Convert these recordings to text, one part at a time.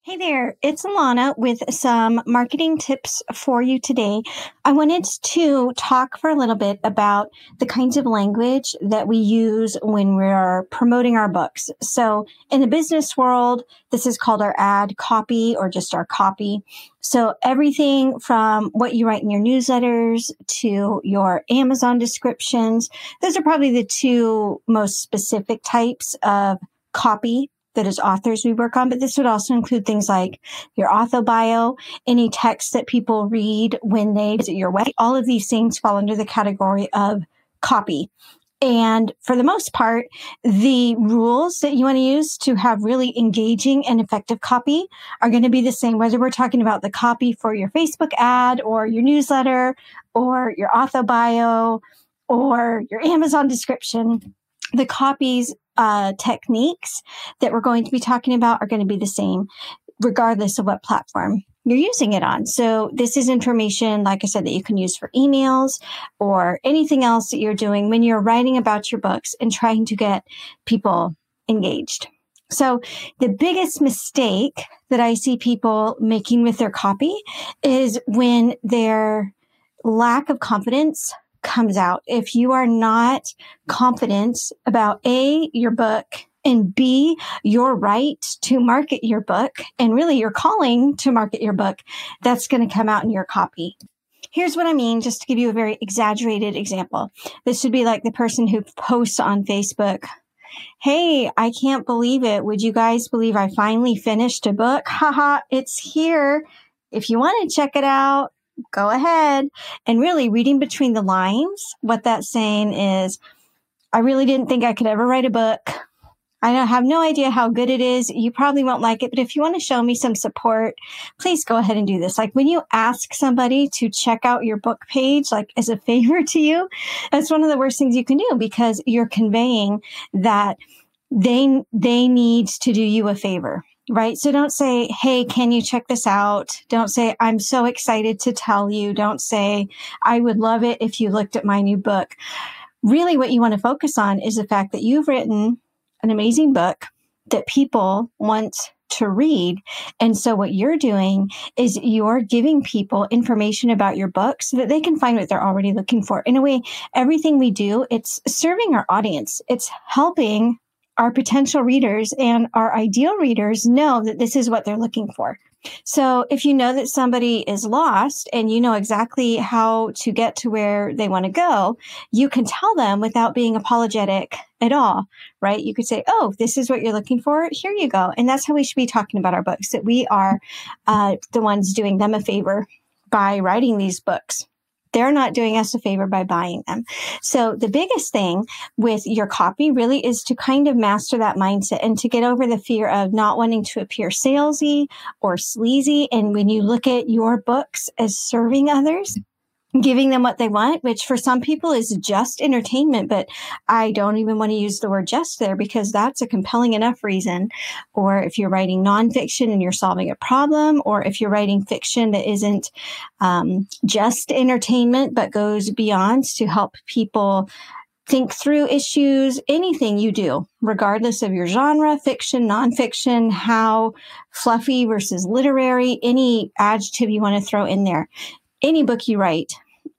Hey there, it's Alana with some marketing tips for you today. I wanted to talk for a little bit about the kinds of language that we use when we're promoting our books. So, in the business world, this is called our ad copy or just our copy. So, everything from what you write in your newsletters to your Amazon descriptions, those are probably the two most specific types of copy that as authors we work on, but this would also include things like your author bio, any text that people read when they visit your website. All of these things fall under the category of copy. And for the most part, the rules that you want to use to have really engaging and effective copy are going to be the same, whether we're talking about the copy for your Facebook ad or your newsletter or your author bio or your Amazon description. The copies techniques that we're going to be talking about are going to be the same, regardless of what platform you're using it on. So this is information, like I said, that you can use for emails or anything else that you're doing when you're writing about your books and trying to get people engaged. So the biggest mistake that I see people making with their copy is when their lack of confidence comes out. If you are not confident about A, your book, and B, your right to market your book, and really your calling to market your book, that's going to come out in your copy. Here's what I mean, just to give you a very exaggerated example. This would be like the person who posts on Facebook, "Hey, I can't believe it. Would you guys believe I finally finished a book? Haha, it's here. If you want to check it out, go ahead." And really reading between the lines, what that's saying is, I really didn't think I could ever write a book. I have no idea how good it is. You probably won't like it, but if you want to show me some support, please go ahead and do this. Like when you ask somebody to check out your book page, like as a favor to you, that's one of the worst things you can do because you're conveying that they need to do you a favor. Right? So don't say, "Hey, can you check this out?" Don't say, "I'm so excited to tell you." Don't say, "I would love it if you looked at my new book." Really, what you want to focus on is the fact that you've written an amazing book that people want to read. And so what you're doing is you're giving people information about your book so that they can find what they're already looking for. In a way, everything we do, it's serving our audience. It's helping our potential readers and our ideal readers know that this is what they're looking for. So if you know that somebody is lost and you know exactly how to get to where they want to go, you can tell them without being apologetic at all, right? You could say, "Oh, this is what you're looking for. Here you go." And that's how we should be talking about our books, that we are the ones doing them a favor by writing these books. They're not doing us a favor by buying them. So the biggest thing with your copy really is to kind of master that mindset and to get over the fear of not wanting to appear salesy or sleazy. And when you look at your books as serving others, giving them what they want, which for some people is just entertainment, but I don't even want to use the word just there because that's a compelling enough reason. Or if you're writing nonfiction and you're solving a problem, or if you're writing fiction that isn't just entertainment, but goes beyond to help people think through issues, anything you do, regardless of your genre, fiction, nonfiction, how fluffy versus literary, any adjective you want to throw in there. Any book you write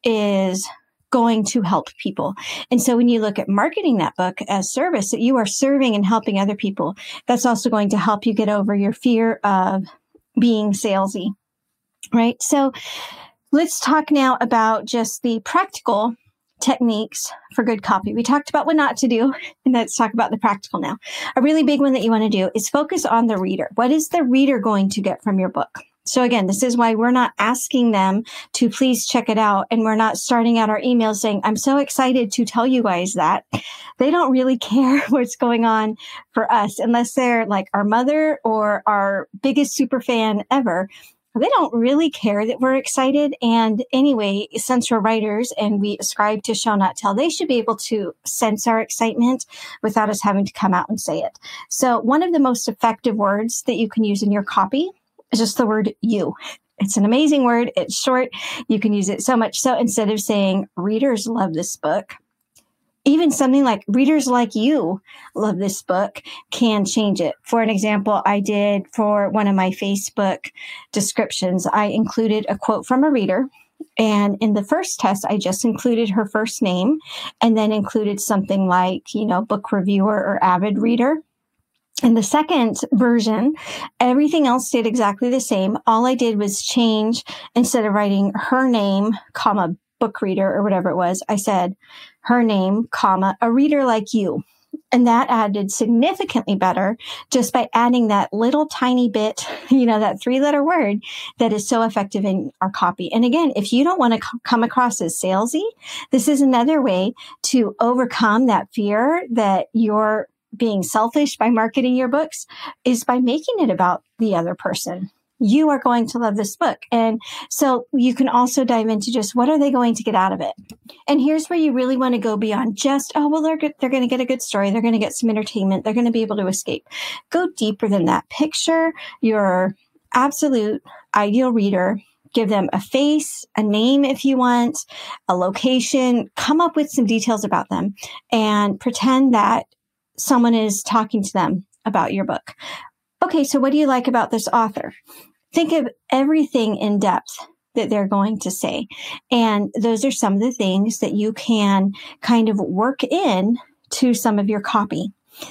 is going to help people. And so when you look at marketing that book as service, that you are serving and helping other people, that's also going to help you get over your fear of being salesy, right? So let's talk now about just the practical techniques for good copy. We talked about what not to do, and let's talk about the practical now. A really big one that you want to do is focus on the reader. What is the reader going to get from your book? So again, this is why we're not asking them to please check it out. And we're not starting out our emails saying, "I'm so excited to tell you guys that." They don't really care what's going on for us unless they're like our mother or our biggest super fan ever. They don't really care that we're excited. And anyway, since we're writers and we ascribe to show not tell, they should be able to sense our excitement without us having to come out and say it. So one of the most effective words that you can use in your copy is just the word "you." It's an amazing word. It's short. You can use it so much. So instead of saying, "Readers love this book," even something like readers like you love this book can change it. For an example, I did for one of my Facebook descriptions, I included a quote from a reader. And in the first test, I just included her first name and then included something like, book reviewer or avid reader. In the second version, everything else stayed exactly the same. All I did was change, instead of writing her name, comma, book reader or whatever it was, I said her name, comma, a reader like you. And that added significantly better just by adding that little tiny bit, that 3-letter word that is so effective in our copy. And again, if you don't want to come across as salesy, this is another way to overcome that fear that you're being selfish by marketing your books, is by making it about the other person. You are going to love this book. And so you can also dive into just what are they going to get out of it? And here's where you really want to go beyond just, they're going to get a good story. They're going to get some entertainment. They're going to be able to escape. Go deeper than that. Picture your absolute ideal reader. Give them a face, a name if you want, a location. Come up with some details about them and pretend that someone is talking to them about your book. Okay, so what do you like about this author? Think of everything in depth that they're going to say. And those are some of the things that you can kind of work in to some of your copy.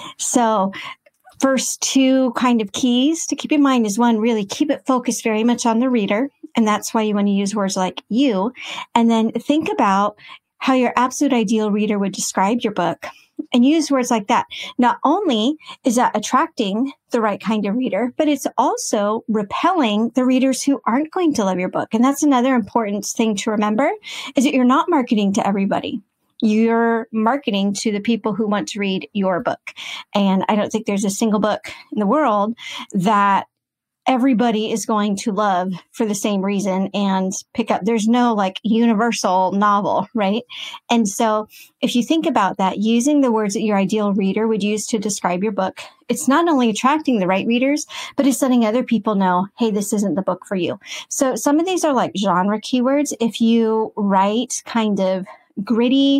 So first 2 kind of keys to keep in mind is, one, really keep it focused very much on the reader. And that's why you want to use words like you. And then think about how your absolute ideal reader would describe your book. And use words like that. Not only is that attracting the right kind of reader, but it's also repelling the readers who aren't going to love your book. And that's another important thing to remember, is that you're not marketing to everybody. You're marketing to the people who want to read your book. And I don't think there's a single book in the world that everybody is going to love for the same reason and pick up. There's no like universal novel, right? And so if you think about that, using the words that your ideal reader would use to describe your book, it's not only attracting the right readers, but it's letting other people know, hey, this isn't the book for you. So some of these are like genre keywords. If you write kind of gritty,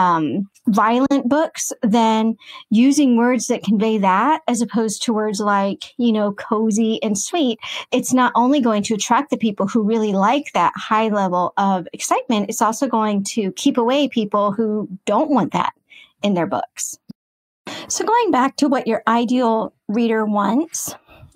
violent books, then using words that convey that as opposed to words like, cozy and sweet, it's not only going to attract the people who really like that high level of excitement, it's also going to keep away people who don't want that in their books. So going back to what your ideal reader wants,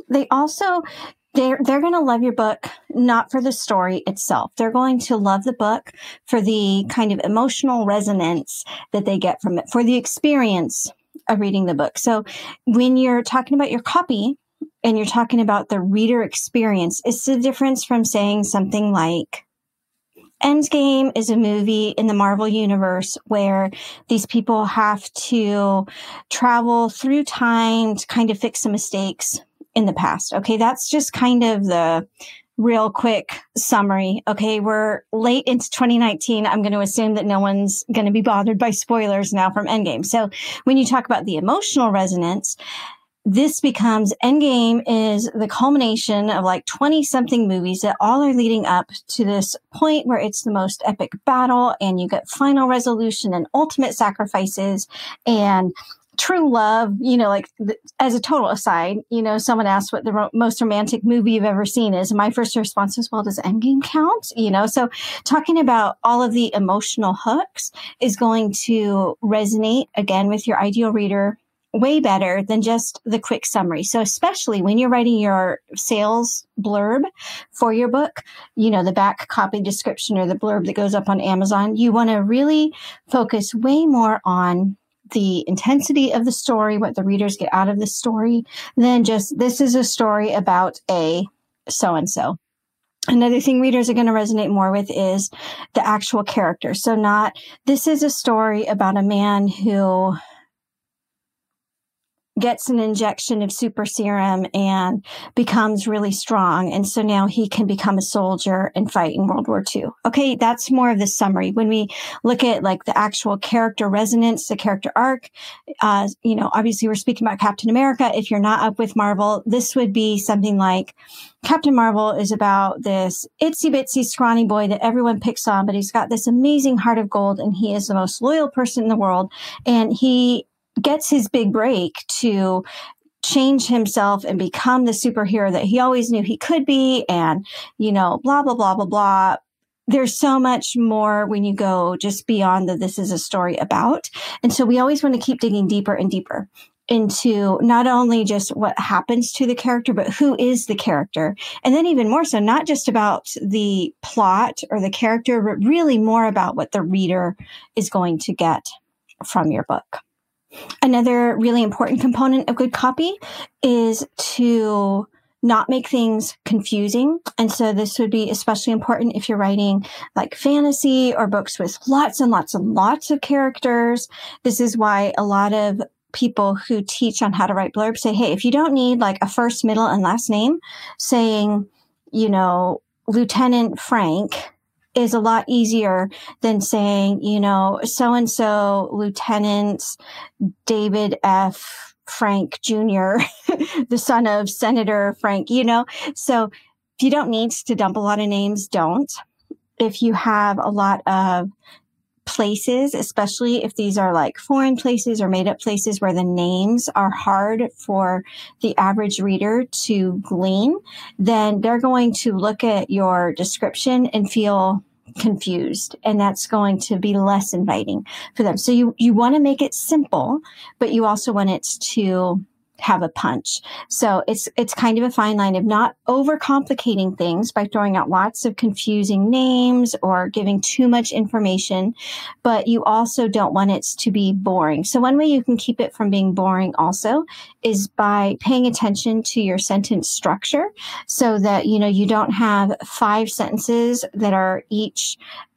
they're going to love your book, not for the story itself. They're going to love the book for the kind of emotional resonance that they get from it, for the experience of reading the book. So when you're talking about your copy and you're talking about the reader experience, it's the difference from saying something like, Endgame is a movie in the Marvel universe where these people have to travel through time to kind of fix some mistakes in the past. Okay, that's just kind of the real quick summary. Okay, we're late into 2019. I'm going to assume that no one's going to be bothered by spoilers now from Endgame. So when you talk about the emotional resonance, this becomes Endgame is the culmination of like 20 something movies that all are leading up to this point where it's the most epic battle and you get final resolution and ultimate sacrifices and true love, as a total aside, someone asked what the most romantic movie you've ever seen is. And my first response was, well, does Endgame count? So talking about all of the emotional hooks is going to resonate again with your ideal reader way better than just the quick summary. So especially when you're writing your sales blurb for your book, the back copy description or the blurb that goes up on Amazon, you want to really focus way more on the intensity of the story, what the readers get out of the story, than just, this is a story about a so-and-so. Another thing readers are going to resonate more with is the actual character. So not, this is a story about a man who gets an injection of super serum and becomes really strong. And so now he can become a soldier and fight in World War II. Okay, that's more of the summary. When we look at like the actual character resonance, the character arc, obviously we're speaking about Captain America. If you're not up with Marvel, this would be something like Captain Marvel is about this itsy bitsy scrawny boy that everyone picks on, but he's got this amazing heart of gold and he is the most loyal person in the world. And he gets his big break to change himself and become the superhero that he always knew he could be. And, blah, blah, blah, blah, blah. There's so much more when you go just beyond that this is a story about. And so we always want to keep digging deeper and deeper into not only just what happens to the character, but who is the character. And then even more so, not just about the plot or the character, but really more about what the reader is going to get from your book. Another really important component of good copy is to not make things confusing. And so this would be especially important if you're writing like fantasy or books with lots and lots and lots of characters. This is why a lot of people who teach on how to write blurbs say, hey, if you don't need like a first, middle, and last name, saying, Lieutenant Frank is a lot easier than saying, so-and-so Lieutenant David F. Frank Jr., the son of Senator Frank, So if you don't need to dump a lot of names, don't. If you have a lot of places, especially if these are like foreign places or made up places where the names are hard for the average reader to glean, then they're going to look at your description and feel confused, and that's going to be less inviting for them. So you want to make it simple, but you also want it to have a punch. So it's kind of a fine line of not overcomplicating things by throwing out lots of confusing names or giving too much information, but you also don't want it to be boring. So one way you can keep it from being boring also is by paying attention to your sentence structure so that, you don't have 5 sentences that are each,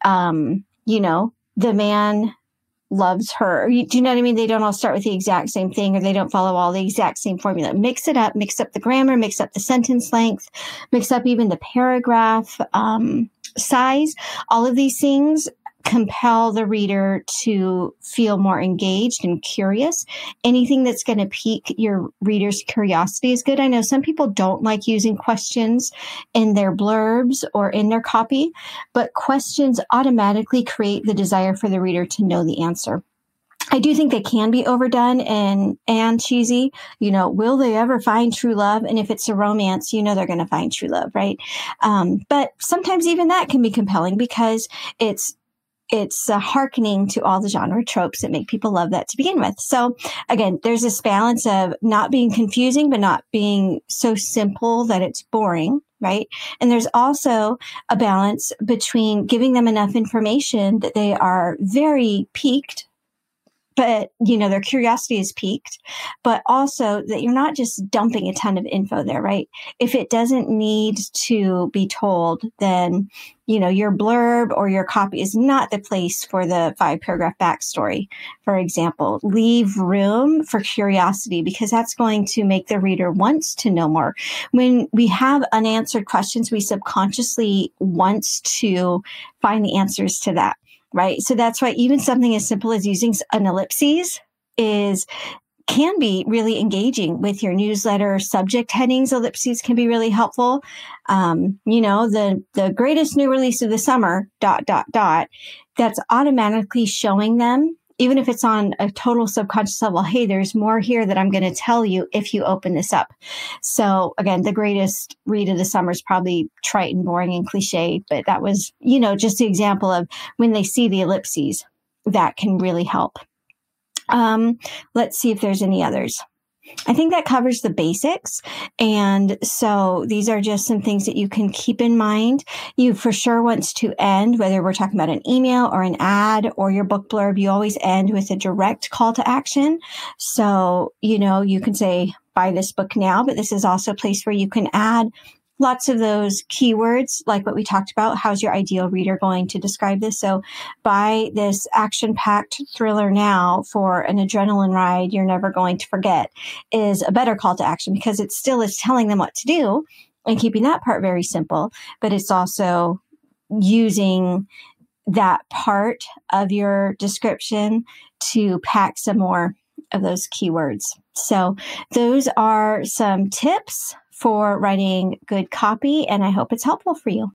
the man loves her. Do you know what I mean? They don't all start with the exact same thing, or they don't follow all the exact same formula. Mix it up, mix up the grammar, mix up the sentence length, mix up even the paragraph size. All of these things compel the reader to feel more engaged and curious. Anything that's going to pique your reader's curiosity is good. I know some people don't like using questions in their blurbs or in their copy, but questions automatically create the desire for the reader to know the answer. I do think they can be overdone and cheesy. Will they ever find true love? And if it's a romance, they're going to find true love, right? But sometimes even that can be compelling because it's hearkening to all the genre tropes that make people love that to begin with. So again, there's this balance of not being confusing, but not being so simple that it's boring, right? And there's also a balance between giving them enough information that they are very piqued, but, their curiosity is piqued, but also that you're not just dumping a ton of info there, right? If it doesn't need to be told, then, your blurb or your copy is not the place for the 5-paragraph backstory, for example. Leave room for curiosity because that's going to make the reader want to know more. When we have unanswered questions, we subconsciously want to find the answers to that. Right. So that's why even something as simple as using an ellipses can be really engaging with your newsletter subject headings. Ellipses can be really helpful. The greatest new release of the summer, ... That's automatically showing them, even if it's on a total subconscious level, hey, there's more here that I'm going to tell you if you open this up. So again, the greatest read of the summer is probably trite and boring and cliche, but that was, just the example of when they see the ellipses, that can really help. Let's see if there's any others. I think that covers the basics. And so these are just some things that you can keep in mind. You for sure want to end, whether we're talking about an email or an ad or your book blurb, you always end with a direct call to action. So, you can say, buy this book now, but this is also a place where you can add lots of those keywords, like what we talked about. How's your ideal reader going to describe this? So buy this action-packed thriller now for an adrenaline ride you're never going to forget is a better call to action, because it still is telling them what to do and keeping that part very simple, but it's also using that part of your description to pack some more of those keywords. So those are some tips for writing good copy, and I hope it's helpful for you.